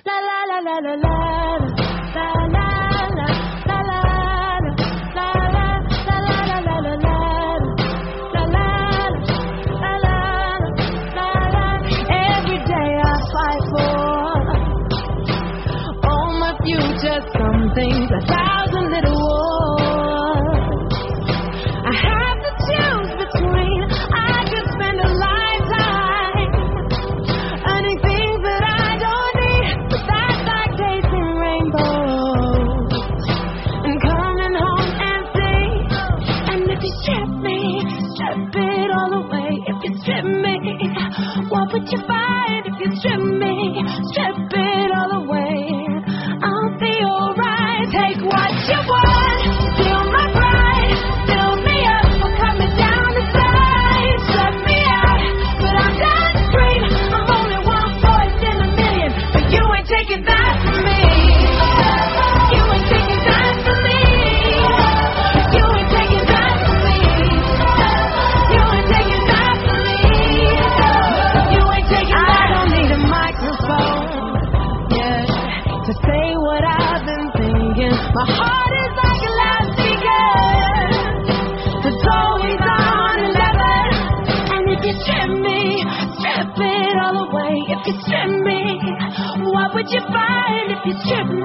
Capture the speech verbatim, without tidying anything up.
La la la la la la. La la la la la la la la la la la la la. La la la la la la. Every day I fight for all my future. Some things a thousand little wars. I have to choose between. I could spend a lifetime earning things that I don't need, but that's like chasing rainbows and coming home empty. And if you strip me, strip it all away. If you strip me, what would you find? If you strip me, strip it all away, I'll be alright. Take what you want, steal my pride, fill me up or cut me down to size. Shut me out, but I'm done scream. I'm only one voice in a million, but you ain't taking that from me. You ain't taking that from me. You ain't taking that from me. You ain't taking that from me. You ain't taking that. I don't need a microphone, yeah, to say what I've been thinking. My heart is like a loudspeaker, it's always on eleven. And if you strip me, strip it all away. If you strip me, what would you find? If you strip me,